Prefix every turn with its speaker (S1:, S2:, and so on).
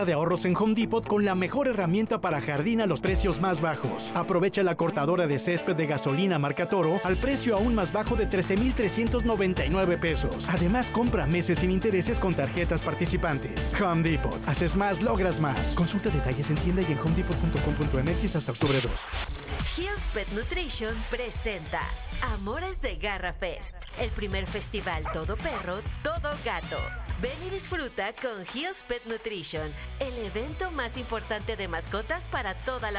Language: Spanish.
S1: de ahorros en Home Depot con la mejor herramienta para jardín a los precios más bajos. Aprovecha la cortadora de césped de gasolina marca Toro al precio aún más bajo de 13,399 pesos. Además, compra meses sin intereses con tarjetas participantes. Home Depot. Haces más, logras más. Consulta detalles en tienda y en homedepot.com.mx hasta octubre 2.
S2: Hill's Pet Nutrition presenta Amores de Garra Fest, el primer festival todo perro, todo gato. Ven y disfruta con Hill's Pet Nutrition, el evento más importante de mascotas para toda la